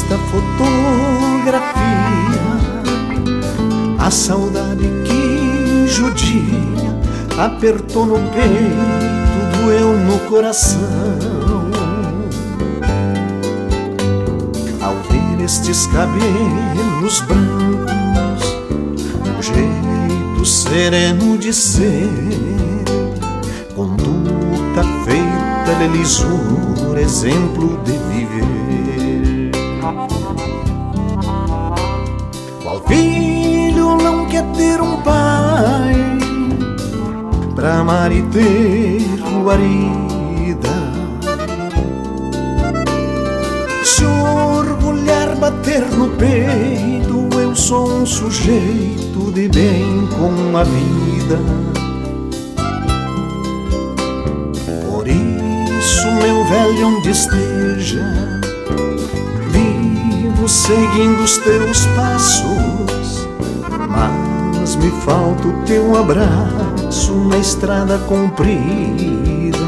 esta fotografia, a saudade que judia apertou no peito, doeu no coração. Ao ver estes cabelos brancos, um jeito sereno de ser, conduta feita de lisura, exemplo de viver. Qual filho não quer ter um pai pra amar e ter guarida, se orgulhar, bater no peito, eu sou um sujeito de bem com a vida. Por isso, meu velho, onde esteja, vivo seguindo os teus passos, mas me falta o teu abraço na estrada comprida.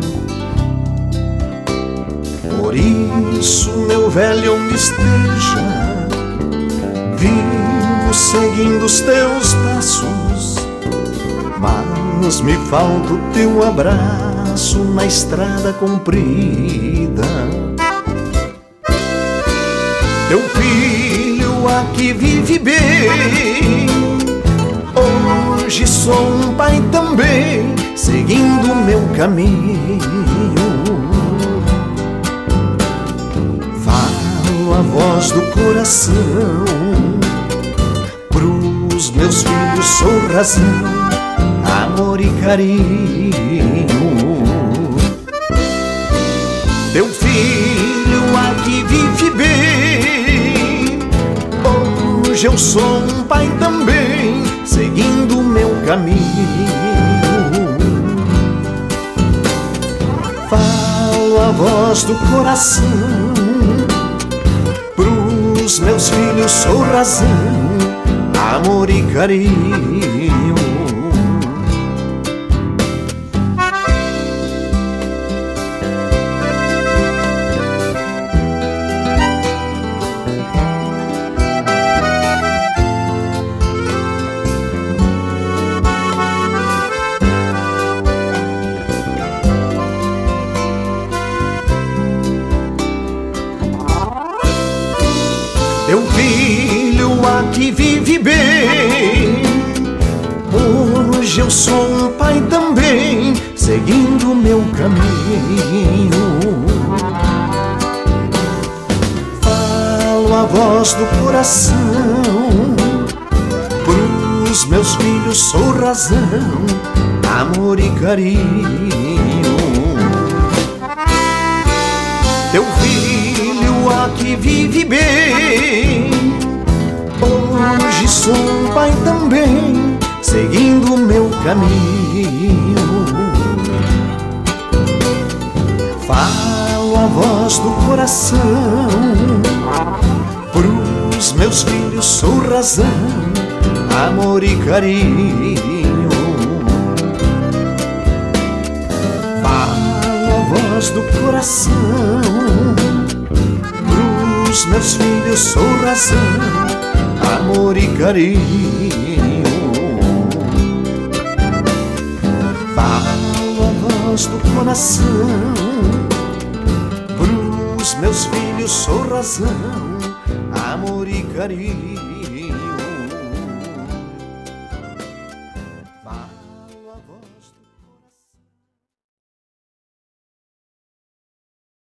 Por isso, meu velho, onde esteja, vivo seguindo os teus passos, mas me falta o teu abraço na estrada comprida. Teu filho aqui vive bem, hoje sou um pai também, seguindo o meu caminho. Falo a voz do coração, pros meus filhos sou razão, amor e carinho. Teu filho aqui vive bem, hoje eu sou um pai também, seguindo o meu caminho. Falo a voz do coração, pros meus filhos sou razão, amor e carinho. Teu filho aqui vive bem, hoje eu sou um pai também, seguindo o meu caminho. Falo a voz do coração, pros meus filhos sou razão, amor e carinho. Teu filho aqui vive bem, hoje sou um pai também, seguindo o meu caminho. Falo a voz do coração, pros meus filhos sou razão, amor e carinho. Falo a voz do coração, pros meus filhos sou razão, amor e carinho. Falo a voz do coração, pros meus filhos sou razão, amor e carinho.